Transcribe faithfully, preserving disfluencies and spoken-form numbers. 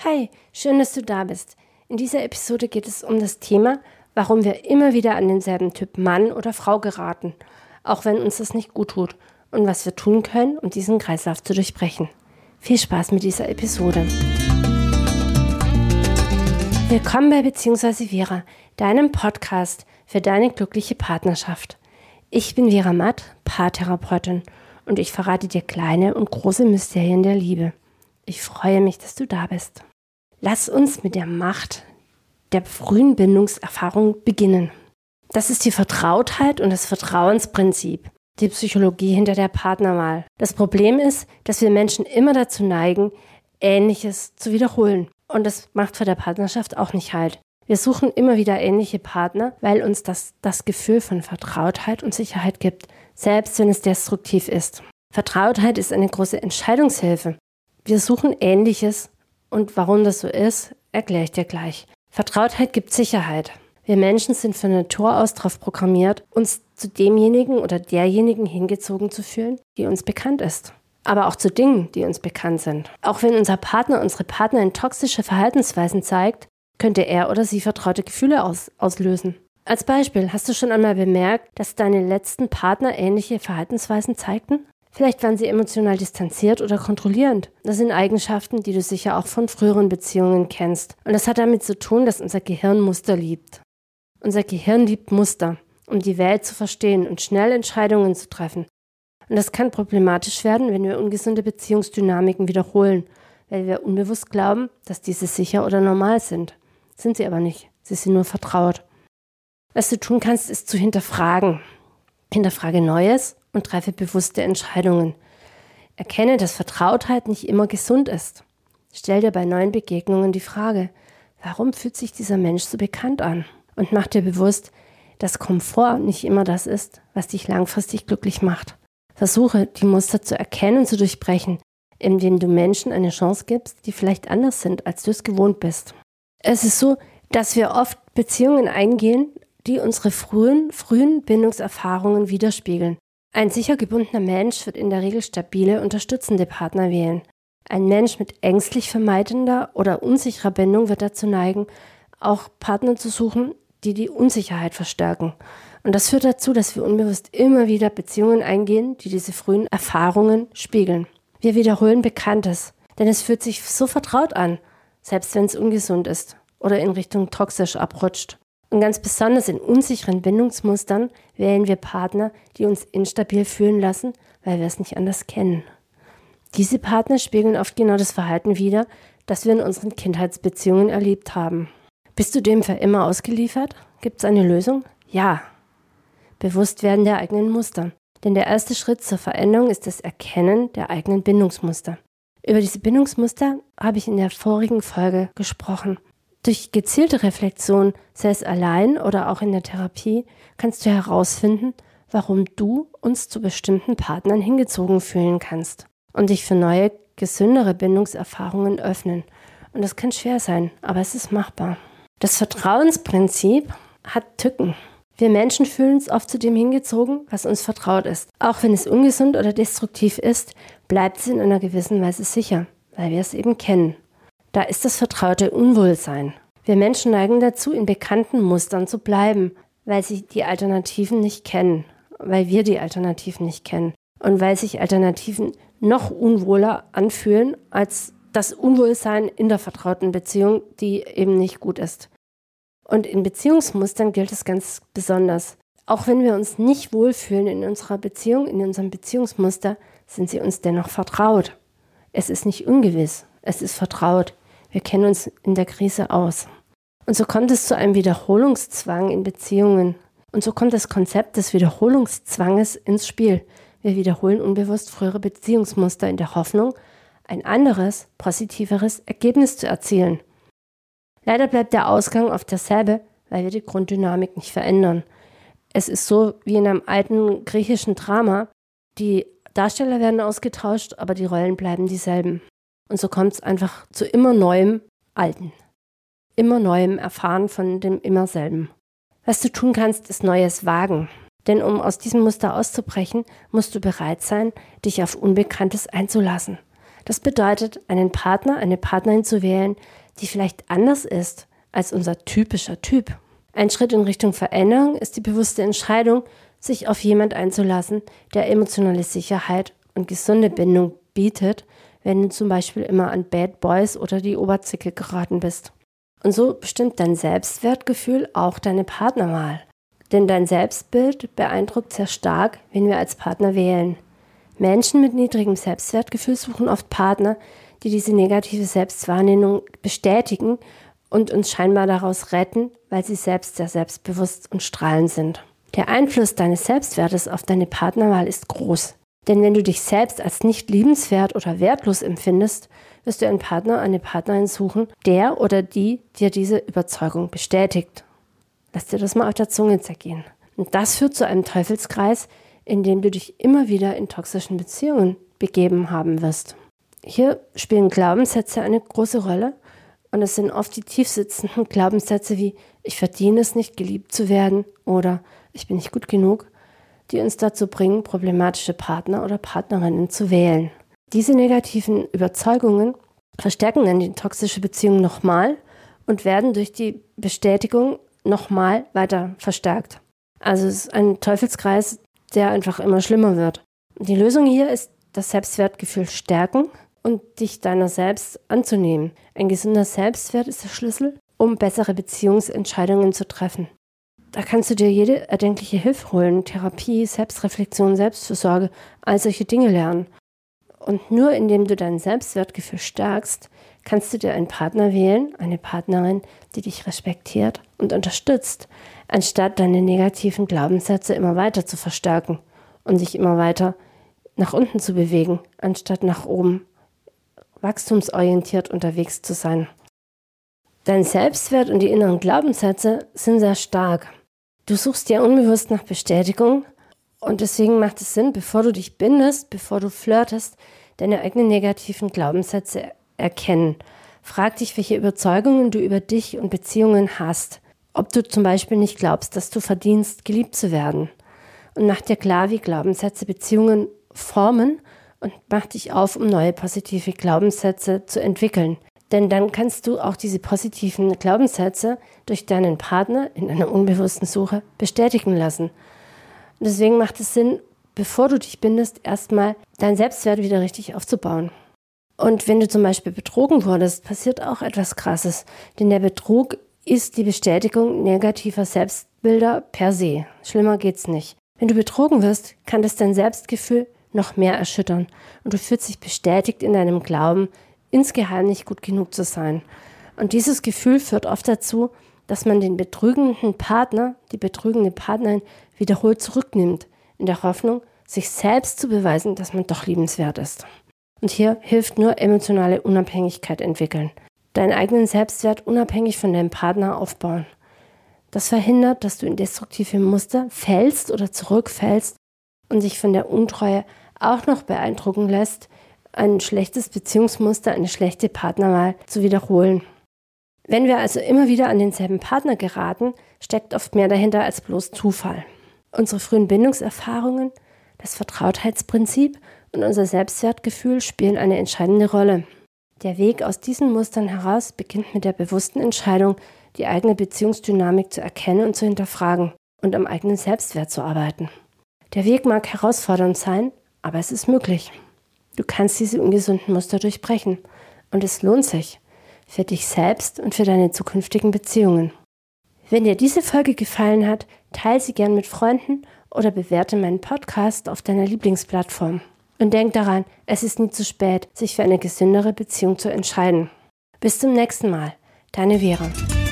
Hi, schön, dass du da bist. In dieser Episode geht es um das Thema, warum wir immer wieder an denselben Typ Mann oder Frau geraten, auch wenn uns das nicht gut tut, und was wir tun können, um diesen Kreislauf zu durchbrechen. Viel Spaß mit dieser Episode. Willkommen bei Beziehungsweise Vera, deinem Podcast für deine glückliche Partnerschaft. Ich bin Vera Matt, Paartherapeutin, und ich verrate dir kleine und große Mysterien der Liebe. Ich freue mich, dass du da bist. Lass uns mit der Macht der frühen Bindungserfahrung beginnen. Das ist die Vertrautheit und das Vertrauensprinzip, die Psychologie hinter der Partnerwahl. Das Problem ist, dass wir Menschen immer dazu neigen, Ähnliches zu wiederholen. Und das macht vor der Partnerschaft auch nicht halt. Wir suchen immer wieder ähnliche Partner, weil uns das das Gefühl von Vertrautheit und Sicherheit gibt, selbst wenn es destruktiv ist. Vertrautheit ist eine große Entscheidungshilfe. Wir suchen Ähnliches und warum das so ist, erkläre ich dir gleich. Vertrautheit gibt Sicherheit. Wir Menschen sind von Natur aus darauf programmiert, uns zu demjenigen oder derjenigen hingezogen zu fühlen, die uns bekannt ist. Aber auch zu Dingen, die uns bekannt sind. Auch wenn unser Partner, unsere Partnerin toxische Verhaltensweisen zeigt, könnte er oder sie vertraute Gefühle aus, auslösen. Als Beispiel, hast du schon einmal bemerkt, dass deine letzten Partner ähnliche Verhaltensweisen zeigten? Vielleicht waren sie emotional distanziert oder kontrollierend. Das sind Eigenschaften, die du sicher auch von früheren Beziehungen kennst. Und das hat damit zu tun, dass unser Gehirn Muster liebt. Unser Gehirn liebt Muster, um die Welt zu verstehen und schnell Entscheidungen zu treffen. Und das kann problematisch werden, wenn wir ungesunde Beziehungsdynamiken wiederholen, weil wir unbewusst glauben, dass diese sicher oder normal sind. Sind sie aber nicht. Sie sind nur vertraut. Was du tun kannst, ist zu hinterfragen. Hinterfrage Neues und treffe bewusste Entscheidungen. Erkenne, dass Vertrautheit nicht immer gesund ist. Stell dir bei neuen Begegnungen die Frage, warum fühlt sich dieser Mensch so bekannt an? Und mach dir bewusst, dass Komfort nicht immer das ist, was dich langfristig glücklich macht. Versuche, die Muster zu erkennen und zu durchbrechen, indem du Menschen eine Chance gibst, die vielleicht anders sind, als du es gewohnt bist. Es ist so, dass wir oft Beziehungen eingehen, die unsere frühen, frühen Bindungserfahrungen widerspiegeln. Ein sicher gebundener Mensch wird in der Regel stabile, unterstützende Partner wählen. Ein Mensch mit ängstlich vermeidender oder unsicherer Bindung wird dazu neigen, auch Partner zu suchen, die die Unsicherheit verstärken. Und das führt dazu, dass wir unbewusst immer wieder Beziehungen eingehen, die diese frühen Erfahrungen spiegeln. Wir wiederholen Bekanntes, denn es fühlt sich so vertraut an, selbst wenn es ungesund ist oder in Richtung toxisch abrutscht. Und ganz besonders in unsicheren Bindungsmustern wählen wir Partner, die uns instabil fühlen lassen, weil wir es nicht anders kennen. Diese Partner spiegeln oft genau das Verhalten wider, das wir in unseren Kindheitsbeziehungen erlebt haben. Bist du dem für immer ausgeliefert? Gibt es eine Lösung? Ja. Bewusstwerden der eigenen Muster. Denn der erste Schritt zur Veränderung ist das Erkennen der eigenen Bindungsmuster. Über diese Bindungsmuster habe ich in der vorigen Folge gesprochen. Durch gezielte Reflexion, sei es allein oder auch in der Therapie, kannst du herausfinden, warum du uns zu bestimmten Partnern hingezogen fühlen kannst und dich für neue, gesündere Bindungserfahrungen öffnen. Und das kann schwer sein, aber es ist machbar. Das Vertrauensprinzip hat Tücken. Wir Menschen fühlen uns oft zu dem hingezogen, was uns vertraut ist. Auch wenn es ungesund oder destruktiv ist, bleibt es in einer gewissen Weise sicher, weil wir es eben kennen. Da ist das vertraute Unwohlsein. Wir Menschen neigen dazu, in bekannten Mustern zu bleiben, weil sie die Alternativen nicht kennen, weil wir die Alternativen nicht kennen und weil sich Alternativen noch unwohler anfühlen als das Unwohlsein in der vertrauten Beziehung, die eben nicht gut ist. Und in Beziehungsmustern gilt es ganz besonders. Auch wenn wir uns nicht wohlfühlen in unserer Beziehung, in unserem Beziehungsmuster, sind sie uns dennoch vertraut. Es ist nicht ungewiss, es ist vertraut. Wir kennen uns in der Krise aus. Und so kommt es zu einem Wiederholungszwang in Beziehungen. Und so kommt das Konzept des Wiederholungszwanges ins Spiel. Wir wiederholen unbewusst frühere Beziehungsmuster in der Hoffnung, ein anderes, positiveres Ergebnis zu erzielen. Leider bleibt der Ausgang oft derselbe, weil wir die Grunddynamik nicht verändern. Es ist so wie in einem alten griechischen Drama. Die Darsteller werden ausgetauscht, aber die Rollen bleiben dieselben. Und so kommt es einfach zu immer neuem Alten. Immer neuem Erfahren von dem immer selben. Was du tun kannst, ist Neues wagen. Denn um aus diesem Muster auszubrechen, musst du bereit sein, dich auf Unbekanntes einzulassen. Das bedeutet, einen Partner, eine Partnerin zu wählen, die vielleicht anders ist als unser typischer Typ. Ein Schritt in Richtung Veränderung ist die bewusste Entscheidung, sich auf jemand einzulassen, der emotionale Sicherheit und gesunde Bindung bietet, wenn du zum Beispiel immer an Bad Boys oder die Oberzicke geraten bist. Und so bestimmt dein Selbstwertgefühl auch deine Partnerwahl. Denn dein Selbstbild beeindruckt sehr stark, wen wir als Partner wählen. Menschen mit niedrigem Selbstwertgefühl suchen oft Partner, die diese negative Selbstwahrnehmung bestätigen und uns scheinbar daraus retten, weil sie selbst sehr selbstbewusst und strahlend sind. Der Einfluss deines Selbstwertes auf deine Partnerwahl ist groß. Denn wenn du dich selbst als nicht liebenswert oder wertlos empfindest, wirst du einen Partner, eine Partnerin suchen, der oder die dir diese Überzeugung bestätigt. Lass dir das mal auf der Zunge zergehen. Und das führt zu einem Teufelskreis, in dem du dich immer wieder in toxischen Beziehungen begeben haben wirst. Hier spielen Glaubenssätze eine große Rolle und es sind oft die tiefsitzenden Glaubenssätze wie ich verdiene es nicht, geliebt zu werden oder ich bin nicht gut genug, die uns dazu bringen, problematische Partner oder Partnerinnen zu wählen. Diese negativen Überzeugungen verstärken dann die toxische Beziehung nochmal und werden durch die Bestätigung nochmal weiter verstärkt. Also es ist ein Teufelskreis, der einfach immer schlimmer wird. Die Lösung hier ist das Selbstwertgefühl stärken und dich deiner selbst anzunehmen. Ein gesunder Selbstwert ist der Schlüssel, um bessere Beziehungsentscheidungen zu treffen. Da kannst du dir jede erdenkliche Hilfe holen, Therapie, Selbstreflexion, Selbstfürsorge, all solche Dinge lernen. Und nur indem du dein Selbstwertgefühl stärkst, kannst du dir einen Partner wählen, eine Partnerin, die dich respektiert und unterstützt, anstatt deine negativen Glaubenssätze immer weiter zu verstärken und dich immer weiter nach unten zu bewegen, anstatt nach oben wachstumsorientiert unterwegs zu sein. Dein Selbstwert und die inneren Glaubenssätze sind sehr stark. Du suchst ja unbewusst nach Bestätigung und deswegen macht es Sinn, bevor du dich bindest, bevor du flirtest, deine eigenen negativen Glaubenssätze erkennen. Frag dich, welche Überzeugungen du über dich und Beziehungen hast. Ob du zum Beispiel nicht glaubst, dass du verdienst, geliebt zu werden. Und mach dir klar, wie Glaubenssätze Beziehungen formen und mach dich auf, um neue positive Glaubenssätze zu entwickeln. Denn dann kannst du auch diese positiven Glaubenssätze durch deinen Partner in einer unbewussten Suche bestätigen lassen. Und deswegen macht es Sinn, bevor du dich bindest, erstmal deinen Selbstwert wieder richtig aufzubauen. Und wenn du zum Beispiel betrogen wurdest, passiert auch etwas Krasses. Denn der Betrug ist die Bestätigung negativer Selbstbilder per se. Schlimmer geht's nicht. Wenn du betrogen wirst, kann das dein Selbstgefühl noch mehr erschüttern. Und du fühlst dich bestätigt in deinem Glauben, insgeheim nicht gut genug zu sein. Und dieses Gefühl führt oft dazu, dass man den betrügenden Partner, die betrügende Partnerin wiederholt zurücknimmt, in der Hoffnung, sich selbst zu beweisen, dass man doch liebenswert ist. Und hier hilft nur emotionale Unabhängigkeit entwickeln. Deinen eigenen Selbstwert unabhängig von deinem Partner aufbauen. Das verhindert, dass du in destruktive Muster fällst oder zurückfällst und sich von der Untreue auch noch beeindrucken lässt, ein schlechtes Beziehungsmuster, eine schlechte Partnerwahl zu wiederholen. Wenn wir also immer wieder an denselben Partner geraten, steckt oft mehr dahinter als bloß Zufall. Unsere frühen Bindungserfahrungen, das Vertrautheitsprinzip und unser Selbstwertgefühl spielen eine entscheidende Rolle. Der Weg aus diesen Mustern heraus beginnt mit der bewussten Entscheidung, die eigene Beziehungsdynamik zu erkennen und zu hinterfragen und am eigenen Selbstwert zu arbeiten. Der Weg mag herausfordernd sein, aber es ist möglich. Du kannst diese ungesunden Muster durchbrechen und es lohnt sich für dich selbst und für deine zukünftigen Beziehungen. Wenn dir diese Folge gefallen hat, teile sie gern mit Freunden oder bewerte meinen Podcast auf deiner Lieblingsplattform. Und denk daran, es ist nie zu spät, sich für eine gesündere Beziehung zu entscheiden. Bis zum nächsten Mal, deine Vera.